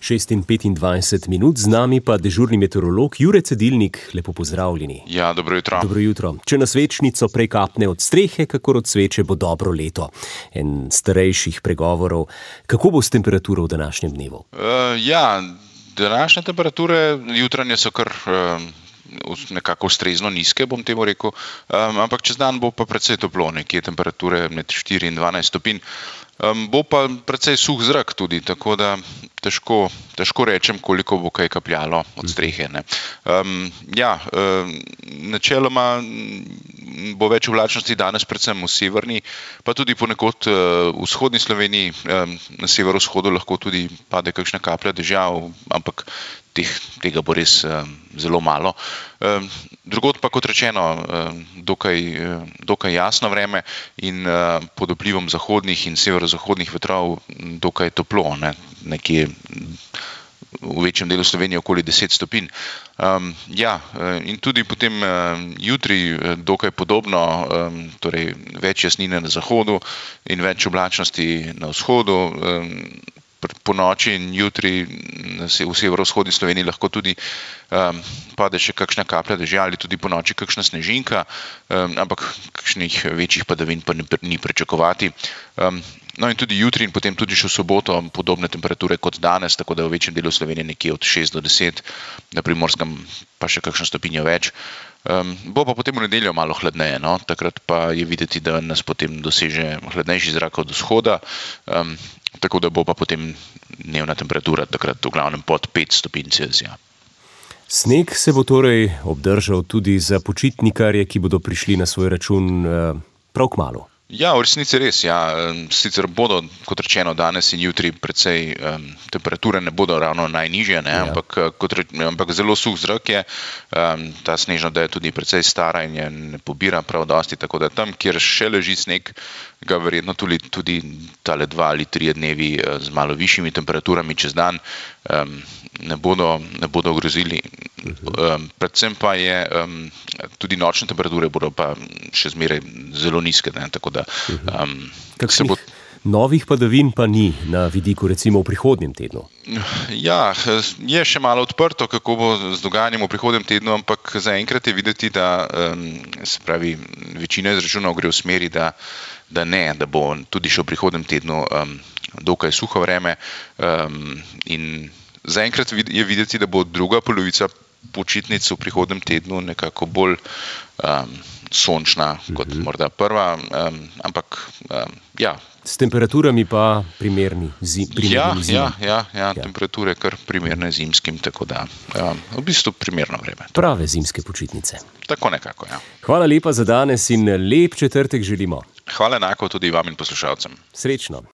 6:25, z nami pa dežurni meteorolog Jure Cedilnik. Lepo pozdravljeni. Ja, dobro jutro. Dobro jutro. Če nas svečnico prej kapne od strehe, kakor od sveče, bo dobro leto. En starejših pregovorov. Kako bo s temperaturo v današnjem dnevu? Današnje temperature jutranje so kar nekako ustrezno nizke, bom temu rekel, ampak čez dan bo pa precej toplo, nekje temperature med 4 in 12 stopinj. Bo pa precej suh zrak tudi, tako da težko rečem, koliko bo kaj kapljalo od strehe, ne. Načeloma bo več oblačnosti danes predvsem v severni, pa tudi ponekod v vzhodni Sloveniji, na severovzhodu lahko tudi pade kakšna kaplja dežja, ampak tega bo res zelo malo. Drugod pa, kot rečeno, dokaj jasno vreme in pod vplivom zahodnih in severozahodnih vetrov dokaj toplo, ne, nekje v večjem delu Slovenije okoli 10 stopinj. In tudi potem jutri dokaj podobno, torej več jasnine na zahodu in več oblačnosti na vzhodu. Po noči in jutri v severovzhodni Sloveniji lahko tudi pade še kakšna kaplja dežja ali tudi po noči kakšna snežinka, ampak kakšnih večjih padavin pa ni pričakovati. No in tudi jutri in potem tudi še v soboto podobne temperature kot danes, tako da v večjem delu Slovenije nekje od 6 do 10, na Primorskem pa še kakšno stopinjo več. Bo pa potem v nedeljo malo hladneje, no? Takrat pa je videti, da nas potem doseže hladnejši zrak od vzhoda, tako da bo pa potem dnevna temperatura takrat v glavnem pod 5 stopinj Celzija. Sneg se bo torej obdržal tudi za počitnikarje, ki bodo prišli na svoj račun prav kmalu. Ja, v resnici res, ja. Sicer bodo, kot rečeno, danes in jutri precej temperature ne bodo ravno najnižje, ne, ampak zelo suh zrak je, ta snežna odeja je tudi precej stara in je ne pobira prav dosti, tako da tam, kjer še leži sneg, ga verjetno tudi tale 2 ali 3 dnevi z malo višjimi temperaturami čez dan ne bodo ogrozili. Predvsem pa je tudi nočne temperature bodo pa še zmeraj zelo nizke, ne, tako da Kakšnih novih padavin pa ni na vidiku recimo v prihodnjem tednu? Ja, je še malo odprto, kako bo z dogajanjem v prihodnjem tednu, ampak zaenkrat je videti, da se pravi, večina izračunov gre v smeri, da bo tudi še v prihodnjem tednu dokaj suho vreme, in zaenkrat je videti, da bo druga polovica počitnic v prihodnjem tednu nekako bolj sončna kot morda prva, ampak S temperaturami pa primerni zimi. Temperature kar primerne zimskim, tako da v bistvu primerno vreme. Prave zimske počitnice. Tako nekako, ja. Hvala lepa za danes in lep četrtek želimo. Hvala enako tudi vam in poslušalcem. Srečno.